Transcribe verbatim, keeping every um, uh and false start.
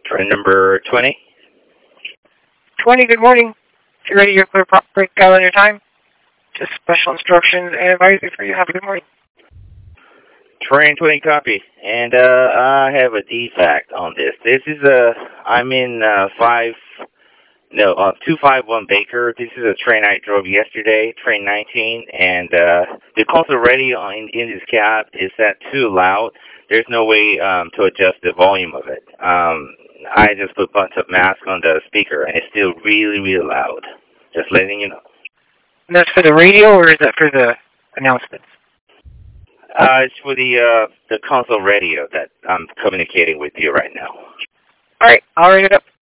Train number twenty. twenty, good morning. If you're ready, you're clear prop break calendar time. Just special instructions and advisory for you. Have a good morning. Train twenty, copy. And uh, I have a defect on this. This is a, I'm in uh, five, no, uh, two five one Baker. This is a train I drove yesterday, train nineteen, and uh, the console radio in, in this cab is set too loud. There's no way um, to adjust the volume of it. Um, I just put a bunch of mask on the speaker, and it's still really, really loud. Just letting you know. And that's for the radio, or is that for the announcements? Uh, it's for the uh, the console radio that I'm communicating with you right now. All right, I'll write it up.